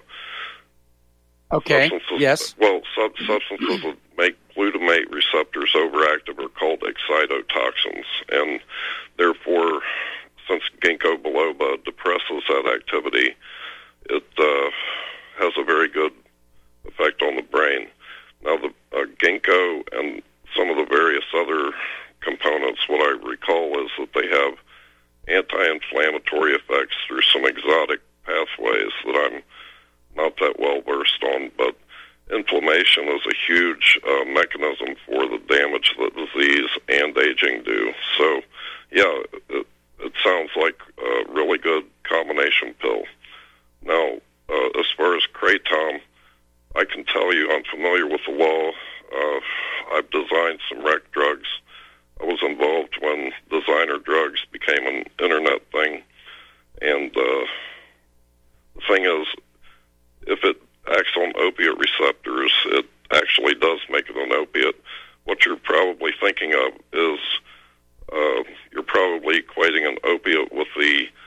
S2: Okay,
S11: substances,
S2: yes.
S11: Well, sub- substances that make glutamate receptors overactive are called excitotoxins, and therefore, since ginkgo biloba depresses that activity, it uh, has a very good effect on the brain. Now, the uh, ginkgo and some of the various other components, what I recall is that they have anti-inflammatory effects through some exotic pathways that I'm not that well versed on, but inflammation is a huge uh, mechanism for the damage that disease and aging do. So, yeah, it, it sounds like a really good combination pill. Now, uh, as far as kratom, I can tell you I'm familiar with the law. Uh, I've designed some rec drugs. I was involved when designer drugs became an internet thing, and uh, the thing is, if it acts on opiate receptors, it actually does make it an opiate. What you're probably thinking of is uh, you're probably equating an opiate with the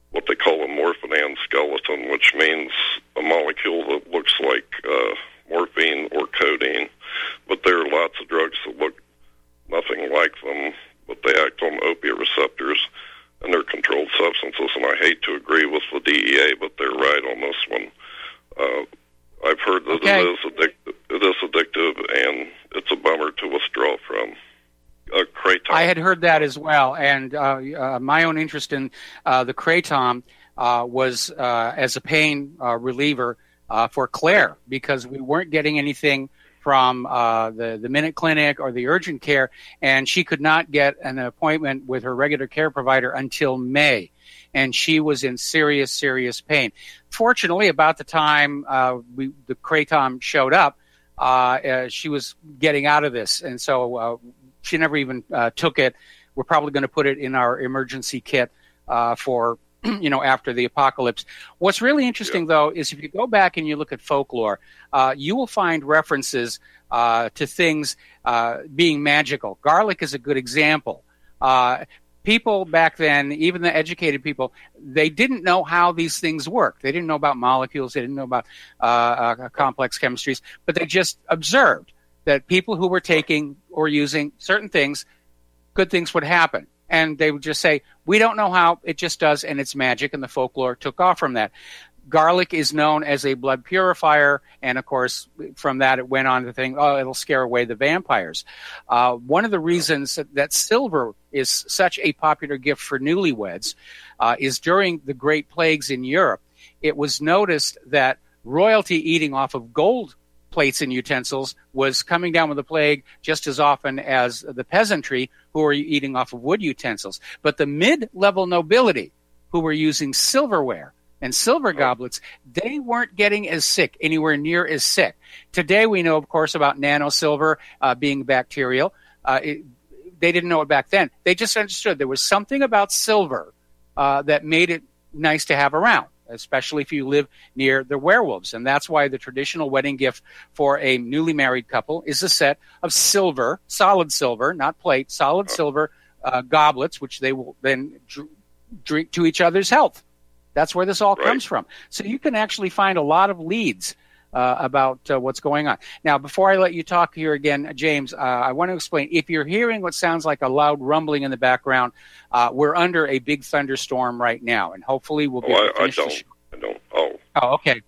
S11: what they call a morphinan skeleton, which means a molecule that looks like uh, morphine or codeine. But there are lots of drugs that look nothing like them, but they act on opiate receptors, and they're controlled substances. And I hate to agree with the D E A, but they're right on this one. Uh, I've heard that
S2: okay.
S11: it is addictive, it is addictive, and it's a bummer to withdraw from. Uh, Kratom.
S2: I had heard that as well, and uh, uh, my own interest in uh, the Kratom uh, was uh, as a pain uh, reliever uh, for Claire, because we weren't getting anything from uh, the, the Minute Clinic or the urgent care, and she could not get an appointment with her regular care provider until May, and she was in serious, serious pain. Fortunately, about the time uh, we, the Kratom showed up, uh, uh, she was getting out of this, and so uh, she never even uh, took it. We're probably going to put it in our emergency kit uh, for, you know, after the apocalypse. What's really interesting, yeah. though, is if you go back and you look at folklore, uh, you will find references uh, to things uh, being magical. Garlic is a good example. Uh, people back then, even the educated people, they didn't know how these things work. They didn't know about molecules. They didn't know about uh, uh, complex chemistries, but they just observed that people who were taking or using certain things, good things would happen. And they would just say, we don't know how, it just does, and it's magic, and the folklore took off from that. Garlic is known as a blood purifier, and of course, from that it went on to think, oh, it'll scare away the vampires. Uh, one of the reasons that, that silver is such a popular gift for newlyweds uh, is during the Great Plagues in Europe, it was noticed that royalty eating off of gold plates and utensils was coming down with the plague just as often as the peasantry who were eating off of wood utensils. But the mid-level nobility who were using silverware and silver goblets, they weren't getting as sick, anywhere near as sick. Today we know, of course, about nanosilver uh, being bacterial. Uh, it, they didn't know it back then. They just understood there was something about silver uh, that made it nice to have around, especially if you live near the werewolves. And that's why the traditional wedding gift for a newly married couple is a set of silver, solid silver, not plate, solid silver uh, goblets, which they will then dr- drink to each other's health. That's where this all right. comes from. So you can actually find a lot of leads uh, about uh, what's going on. Now, before I let you talk here again, James, uh, I want to explain. If you're hearing what sounds like a loud rumbling in the background, uh, we're under a big thunderstorm right now, and hopefully we'll be
S11: oh,
S2: able to finish
S11: I, I don't.
S2: the show.
S11: I don't. Oh.
S2: Oh, okay.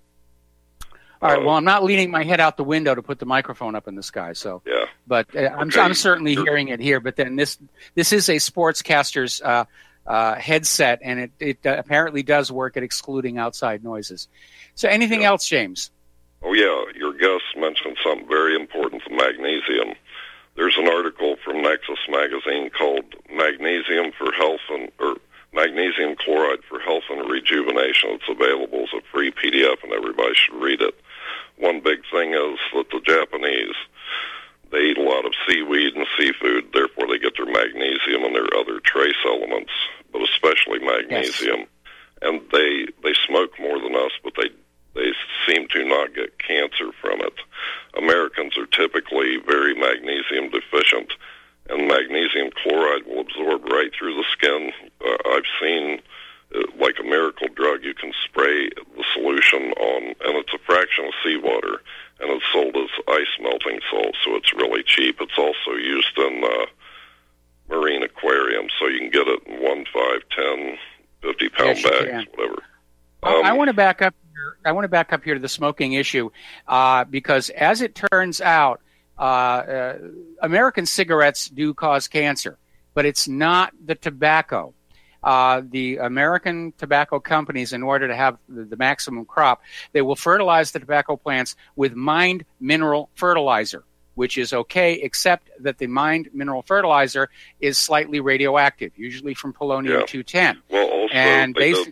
S2: All right.
S11: Uh,
S2: well, I'm not leaning my head out the window to put the microphone up in the sky. So,
S11: yeah.
S2: But uh, I'm,
S11: okay.
S2: I'm certainly
S11: You're...
S2: hearing it here. But then this this is a sportscaster's uh, uh, headset, and it it uh, apparently does work at excluding outside noises. So, anything
S11: yeah.
S2: else, James?
S11: Oh yeah, your guest mentioned something very important: the magnesium. There's an article from Nexus magazine called "Magnesium for Health" and or Magnesium Chloride for Health and Rejuvenation. It's available as a free P D F, and everybody should read it. One big thing is that the Japanese, they eat a lot of seaweed and seafood, therefore they get their magnesium and their other trace elements, but especially magnesium. Yes. And they they smoke more than us, but they they seem to not get cancer from it. Americans are typically very magnesium deficient, and magnesium chloride will absorb right through the skin. Uh, I've seen, uh, like a miracle drug, you can spray the solution on, and it's a fraction of seawater, and it's sold as ice melting salt, so it's really cheap. It's also used in uh, marine aquariums, so you can get it in one, five, ten, fifty pound yes, bags, whatever.
S2: Um, I want to back up. I want to back up here to the smoking issue, uh, because as it turns out, uh, uh, American cigarettes do cause cancer, but it's not the tobacco. Uh, the American tobacco companies, in order to have the, the maximum crop, they will fertilize the tobacco plants with mined mineral fertilizer, which is okay, except that the mined mineral fertilizer is slightly radioactive, usually from polonium two ten.
S11: Well, also,
S2: and
S11: they,
S2: basi-
S11: did,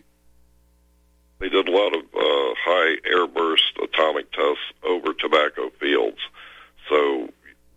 S11: they did a lot of uh, high airburst atomic tests over tobacco fields. So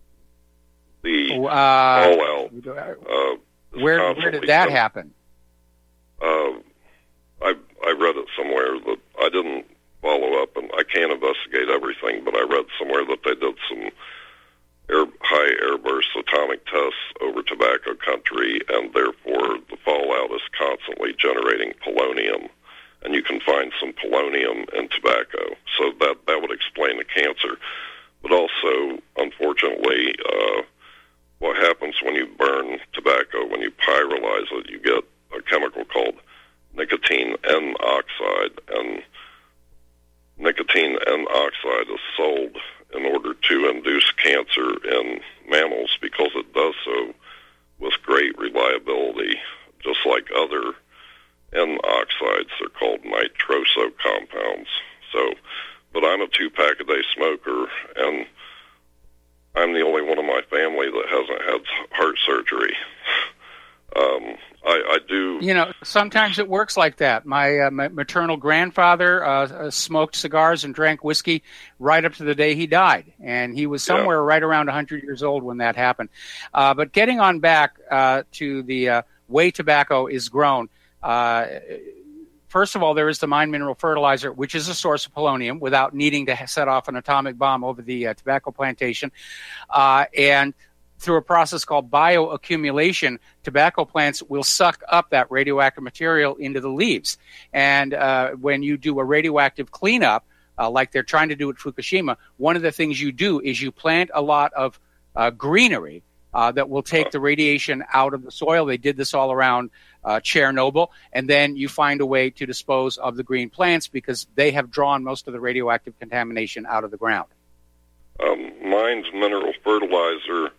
S11: the
S2: uh,
S11: fallout. Uh,
S2: where where did that
S11: coming.
S2: happen?
S11: Uh, I I read it somewhere that I didn't follow up, and I can't investigate everything, but I read somewhere that they did some air, high airburst atomic tests over tobacco country, and therefore the fallout is constantly generating polonium, and you can find some polonium in tobacco. So that, that would explain the cancer. But also, unfortunately, uh, what happens when you burn tobacco, when you pyrolyze it, you get a chemical called nicotine N oxide, and nicotine N oxide is sold in order to induce cancer in mammals because it does so with great reliability, just like other N oxides. They're called nitroso compounds. So, but I'm a two-pack-a-day smoker, and I'm the only one in my family that hasn't had heart surgery. Um, I, I do.
S2: You know, sometimes it works like that. My, uh, my maternal grandfather uh, smoked cigars and drank whiskey right up to the day he died, and he was somewhere yeah. right around one hundred years old when that happened. Uh, but getting on back uh, to the uh, way tobacco is grown, uh, first of all, there is the mine mineral fertilizer, which is a source of polonium without needing to set off an atomic bomb over the uh, tobacco plantation, uh, and through a process called bioaccumulation, tobacco plants will suck up that radioactive material into the leaves. And uh, when you do a radioactive cleanup, uh, like they're trying to do at Fukushima, one of the things you do is you plant a lot of uh, greenery uh, that will take the radiation out of the soil. They did this all around uh, Chernobyl. And then you find a way to dispose of the green plants because they have drawn most of the radioactive contamination out of the ground.
S11: Um, mine's mineral fertilizer,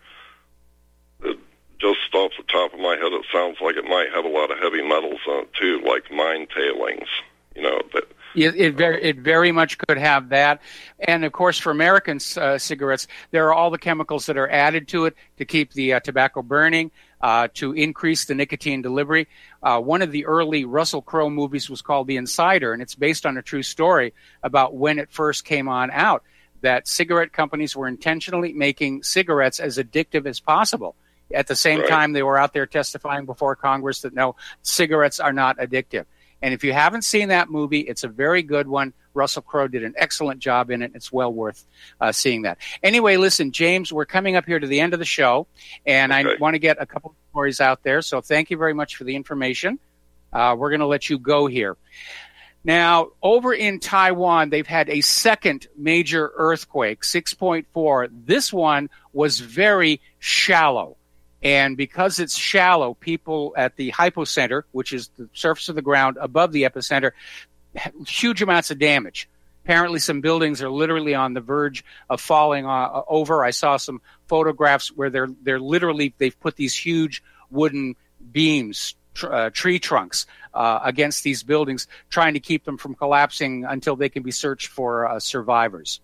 S11: it just off the top of my head, it sounds like it might have a lot of heavy metals in it too, like mine tailings. You know, that,
S2: it, it very it very much could have that. And of course, for American uh, cigarettes, there are all the chemicals that are added to it to keep the uh, tobacco burning, uh, to increase the nicotine delivery. Uh, one of the early Russell Crowe movies was called The Insider, and it's based on a true story about when it first came on out, that cigarette companies were intentionally making cigarettes as addictive as possible. At the same
S11: right.
S2: time, they were out there testifying before Congress that no, cigarettes are not addictive. And if you haven't seen that movie, it's a very good one. Russell Crowe did an excellent job in it. It's well worth uh, seeing that. Anyway, listen, James, we're coming up here to the end of the show, and okay. I want to get a couple of stories out there. So thank you very much for the information. Uh, we're going to let you go here. Now, over in Taiwan, they've had a second major earthquake, six point four. This one was very shallow. And because it's shallow, people at the hypocenter, which is the surface of the ground above the epicenter, huge amounts of damage. Apparently some buildings are literally on the verge of falling uh, over. I saw some photographs where they're they're literally, they've put these huge wooden beams, tr- uh, tree trunks, uh, against these buildings, trying to keep them from collapsing until they can be searched for uh, survivors.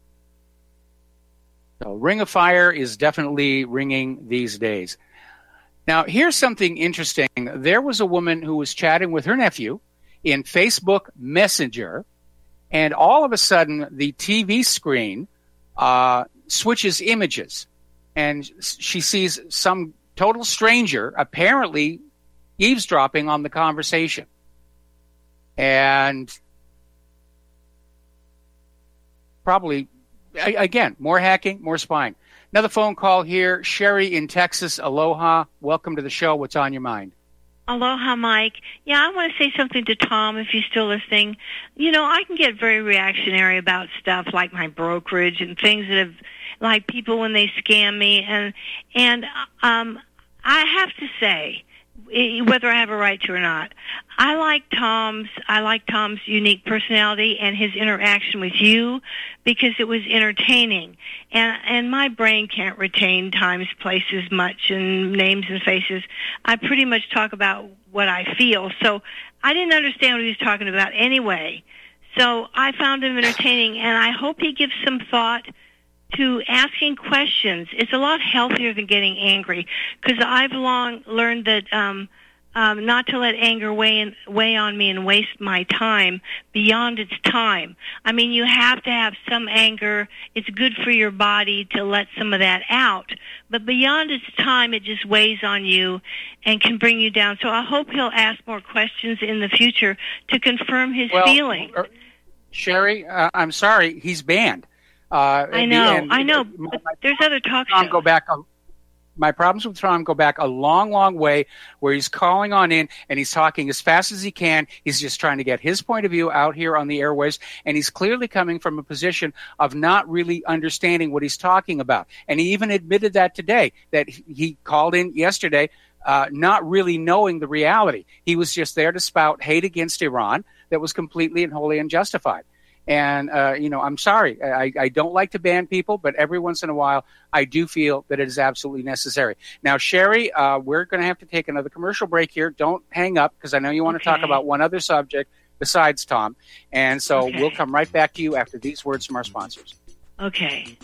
S2: So Ring of Fire is definitely ringing these days. Now, here's something interesting. There was a woman who was chatting with her nephew in Facebook Messenger, and all of a sudden the T V screen uh, switches images, and she sees some total stranger apparently eavesdropping on the conversation. And probably... Again, more hacking, more spying. Another phone call here. Sherry in Texas. Aloha. Welcome to the show. What's on your mind?
S12: Aloha, Mike. Yeah, I want to say something to Tom if he's still listening. You know, I can get very reactionary about stuff like my brokerage and things that have, like people when they scam me. And, and um, I have to say, whether I have a right to or not, I like Tom's I like Tom's unique personality and his interaction with you because it was entertaining. And and my brain can't retain times, places much, and names and faces. I pretty much talk about what I feel. So I didn't understand what he was talking about anyway. So I found him entertaining, and I hope he gives some thought to asking questions. It's a lot healthier than getting angry, because I've long learned that um, um, not to let anger weigh, in, weigh on me and waste my time beyond its time. I mean, you have to have some anger. It's good for your body to let some of that out. But beyond its time, it just weighs on you and can bring you down. So I hope he'll ask more questions in the future to confirm his
S2: well,
S12: feeling.
S2: Er, Sherry, uh, I'm sorry, he's banned. Uh,
S12: I know,
S2: and,
S12: I know,
S2: my,
S12: but there's other talk
S2: shows.
S12: shows.
S2: Go back a, my problems with Tom go back a long, long way, where he's calling on in and he's talking as fast as he can. He's just trying to get his point of view out here on the airways, and he's clearly coming from a position of not really understanding what he's talking about. And he even admitted that today, that he called in yesterday uh, not really knowing the reality. He was just there to spout hate against Iran that was completely and wholly unjustified. And, uh, you know, I'm sorry. I, I don't like to ban people, but every once in a while, I do feel that it is absolutely necessary. Now, Sherry, uh, we're going to have to take another commercial break here. Don't hang up, because I know you want
S12: Okay.
S2: to talk about one other subject besides Tom. And so
S12: Okay.
S2: we'll come right back to you after these words from our sponsors.
S12: Okay.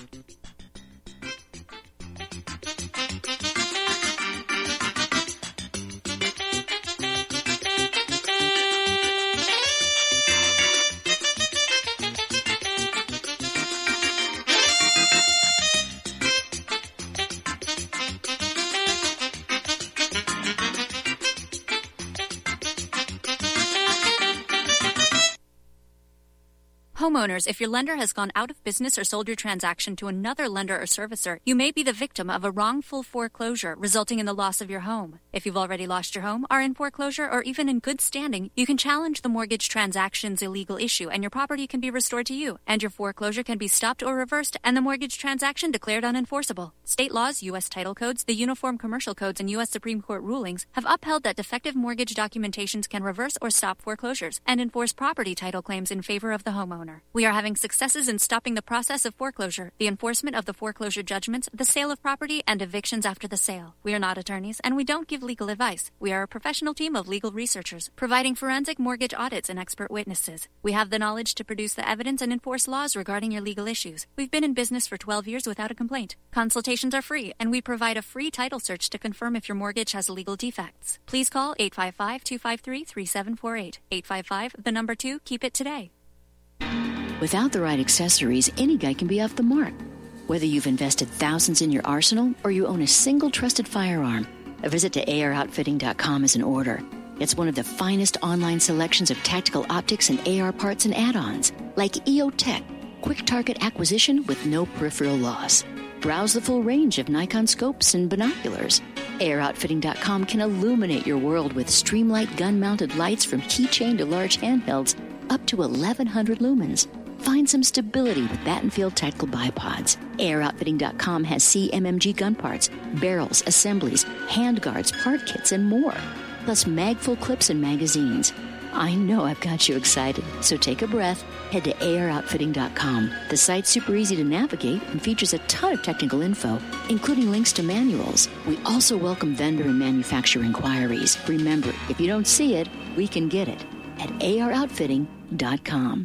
S13: Homeowners, if your lender has gone out of business or sold your transaction to another lender or servicer, you may be the victim of a wrongful foreclosure, resulting in the loss of your home. If you've already lost your home, are in foreclosure, or even in good standing, you can challenge the mortgage transaction's illegal issue, and your property can be restored to you, and your foreclosure can be stopped or reversed, and the mortgage transaction declared unenforceable. State laws, U S title codes, the Uniform Commercial Codes, and U S Supreme Court rulings have upheld that defective mortgage documentations can reverse or stop foreclosures and enforce property title claims in favor of the homeowner. We are having successes in stopping the process of foreclosure, the enforcement of the foreclosure judgments, the sale of property, and evictions after the sale. We are not attorneys, and we don't give legal advice. We are a professional team of legal researchers, providing forensic mortgage audits and expert witnesses. We have the knowledge to produce the evidence and enforce laws regarding your legal issues. We've been in business for twelve years without a complaint. Consultations are free, and we provide a free title search to confirm if your mortgage has legal defects. Please call eight five five, two five three, three seven four eight. eight five five, the number two, keep it today.
S14: Without the right accessories, any guy can be off the mark. Whether you've invested thousands in your arsenal or you own a single trusted firearm, a visit to A R outfitting dot com is in order. It's one of the finest online selections of tactical optics and A R parts and add-ons, like E O Tech, quick target acquisition with no peripheral loss. Browse the full range of Nikon scopes and binoculars. A R outfitting dot com can illuminate your world with Streamlight gun-mounted lights from keychain to large handhelds, up to eleven hundred lumens. Find some stability with Battenfield Tactical Bipods. A R outfitting dot com has C M M G gun parts, barrels, assemblies, handguards, part kits, and more. Plus mag-full clips and magazines. I know I've got you excited, so take a breath. Head to A R outfitting dot com. The site's super easy to navigate and features a ton of technical info, including links to manuals. We also welcome vendor and manufacturer inquiries. Remember, if you don't see it, we can get it at A R outfitting dot com.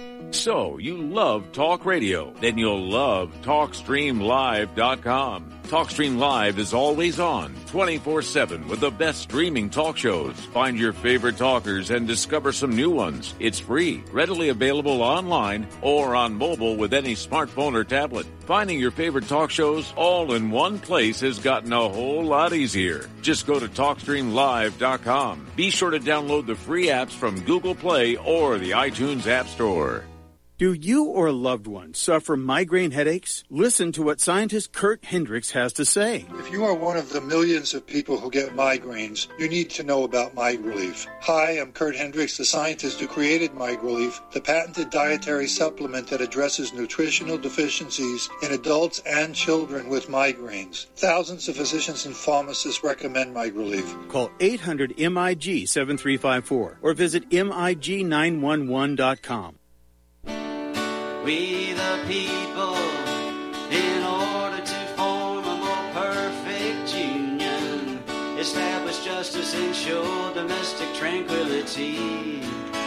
S7: So, you love talk radio? Then you'll love talk stream live dot com. TalkStream Live is always on, twenty-four seven, with the best streaming talk shows. Find your favorite talkers and discover some new ones. It's free, readily available online or on mobile with any smartphone or tablet. Finding your favorite talk shows all in one place has gotten a whole lot easier. Just go to talk stream live dot com. Be sure to download the free apps from Google Play or the iTunes App Store.
S15: Do you or a loved one suffer migraine headaches? Listen to what scientist Kurt Hendricks has to say.
S16: If you are one of the millions of people who get migraines, you need to know about MigRelief. Hi, I'm Kurt Hendricks, the scientist who created MigRelief, the patented dietary supplement that addresses nutritional deficiencies in adults and children with migraines. Thousands of physicians and pharmacists recommend MigRelief.
S15: Call eight hundred M I G seven three five four or visit M I G nine one one dot com.
S17: We the people, in order to form a more perfect union, establish justice, ensure domestic tranquility,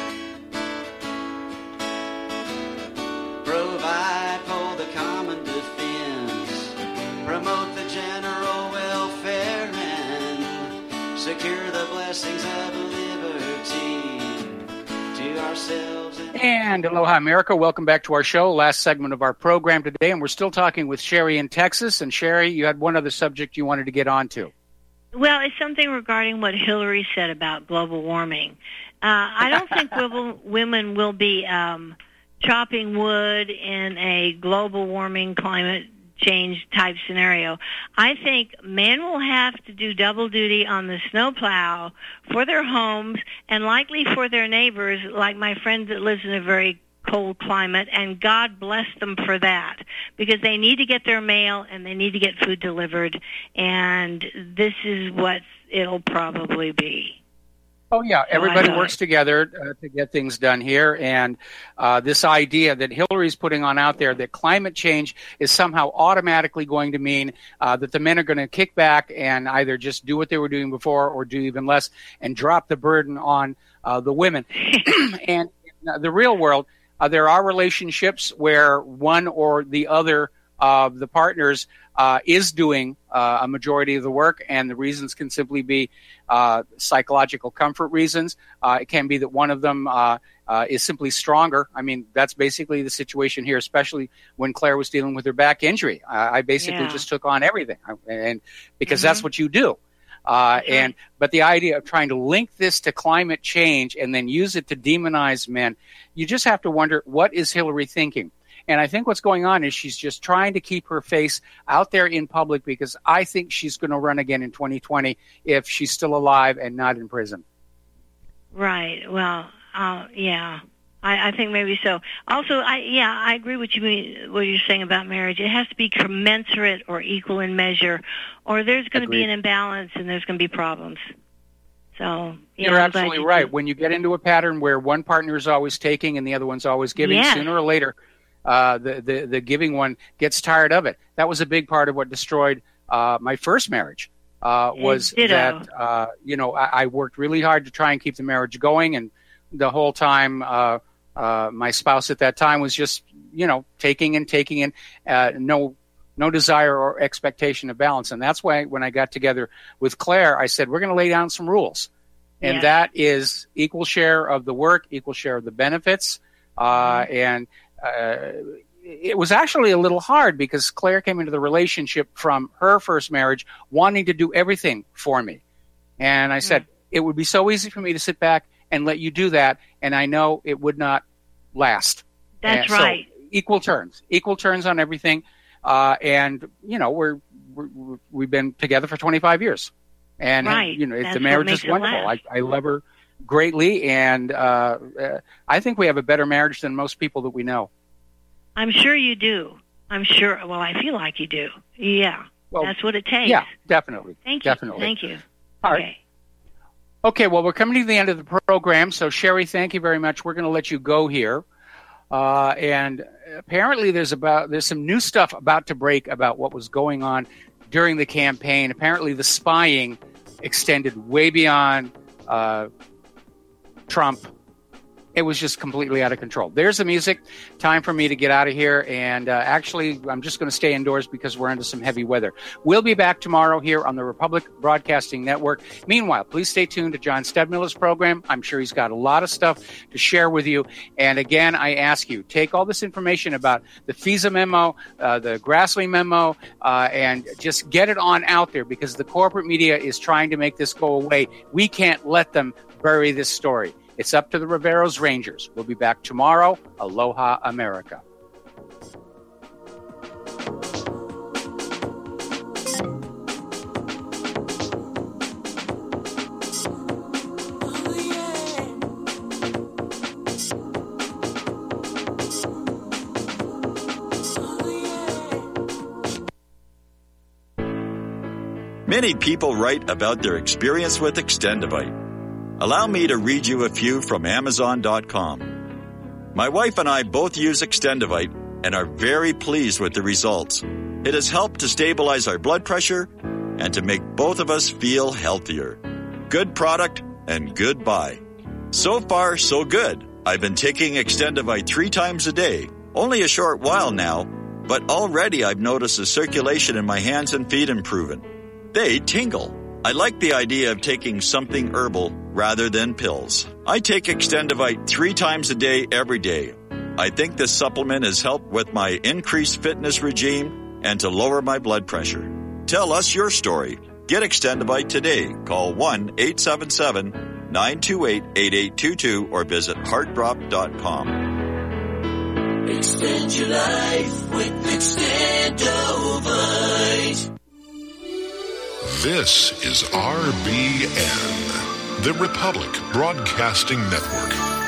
S17: provide for the common defense, promote the general welfare, and secure the blessings of liberty to ourselves.
S2: And aloha, America. Welcome back to our show, last segment of our program today. And we're still talking with Sherry in Texas. And Sherry, you had one other subject you wanted to get on to.
S12: Well, it's something regarding what Hillary said about global warming. Uh, I don't think global, women will be um, chopping wood in a global warming climate change type scenario. I think men will have to do double duty on the snowplow for their homes and likely for their neighbors, like my friend that lives in a very cold climate, and God bless them for that, because they need to get their mail and they need to get food delivered, and this is what it'll probably be.
S2: Oh, yeah. Everybody works together uh, to get things done here. And uh, this idea that Hillary's putting on out there that climate change is somehow automatically going to mean uh, that the men are going to kick back and either just do what they were doing before or do even less and drop the burden on uh, the women. And in the real world, uh, there are relationships where one or the other of the partners uh, is doing uh, a majority of the work, and the reasons can simply be uh, psychological comfort reasons. Uh, it can be that one of them uh, uh, is simply stronger. I mean, that's basically the situation here, especially when Claire was dealing with her back injury. Uh, I basically
S12: Yeah.
S2: just took on everything, and because
S12: Mhm.
S2: that's what you do. Uh, and but the idea of trying to link this to climate change and then use it to demonize men, you just have to wonder, what is Hillary thinking? And I think what's going on is she's just trying to keep her face out there in public, because I think she's going to run again in twenty twenty if she's still alive and not in prison.
S12: Right. Well, uh, yeah, I, I think maybe so. Also, I yeah, I agree with you mean, what you're saying about marriage. It has to be commensurate or equal in measure, or there's going to be an imbalance and there's going to be problems. So yeah,
S2: You're
S12: I'm glad
S2: absolutely
S12: you-
S2: right. When you get into a pattern where one partner is always taking and the other one's always giving,
S12: Yes.
S2: sooner or later, uh, the, the, the giving one gets tired of it. That was a big part of what destroyed uh, my first marriage. Uh, was
S12: Ditto.
S2: that, uh, you know, I, I worked really hard to try and keep the marriage going, and the whole time uh, uh, my spouse at that time was just, you know, taking and taking and uh, no no desire or expectation of balance. And that's why when I got together with Claire, I said, we're going to lay down some rules. And
S12: Yeah.
S2: that is equal share of the work, equal share of the benefits. Uh, and uh, it was actually a little hard because Claire came into the relationship from her first marriage wanting to do everything for me. And I said, it would be so easy for me to sit back and let you do that, and I know it would not last.
S12: That's
S2: And so
S12: right.
S2: equal turns, equal turns on everything. Uh, and, you know, we're, we're, we've been together for twenty-five years. And,
S12: Right.
S2: you know,
S12: That's
S2: the
S12: what
S2: marriage
S12: makes
S2: is
S12: it
S2: wonderful. I,
S12: last.
S2: I love her greatly, and uh, uh, I think we have a better marriage than most people that we know.
S12: I'm sure you do. I'm sure. Well, I feel like you do. Yeah.
S2: Well,
S12: That's what it takes.
S2: Yeah, definitely.
S12: Thank you.
S2: Definitely.
S12: Thank you.
S2: All right.
S12: Okay.
S2: Okay, well, we're coming to the end of the program, so Sherry, thank you very much. We're going to let you go here. Uh, and apparently there's about there's some new stuff about to break about what was going on during the campaign. Apparently the spying extended way beyond uh, Trump. It was just completely out of control. There's the music. Time for me to get out of here. And uh, actually, I'm just going to stay indoors because we're into some heavy weather. We'll be back tomorrow here on the Republic Broadcasting Network. Meanwhile, please stay tuned to John Stedmiller's program. I'm sure he's got a lot of stuff to share with you. And again, I ask you, take all this information about the FISA memo, uh, the Grassley memo, uh, and just get it on out there, because the corporate media is trying to make this go away. We can't let them bury this story. It's up to the Riveros Rangers. We'll be back tomorrow. Aloha, America.
S18: Many people write about their experience with Extendivite. Allow me to read you a few from Amazon dot com. My wife and I both use Extendivite and are very pleased with the results. It has helped to stabilize our blood pressure and to make both of us feel healthier. Good product and good buy. So far, so good. I've been taking Extendivite three times a day, only a short while now, but already I've noticed the circulation in my hands and feet improving. They tingle. I like the idea of taking something herbal rather than pills. I take Extendivite three times a day, every day. I think this supplement has helped with my increased fitness regime and to lower my blood pressure. Tell us your story. Get Extendivite today. Call one eight seven seven, nine two eight, eight eight two two or visit heart drop dot com.
S4: Extend your life with Extendo.
S19: This is R B N, the Republic Broadcasting Network.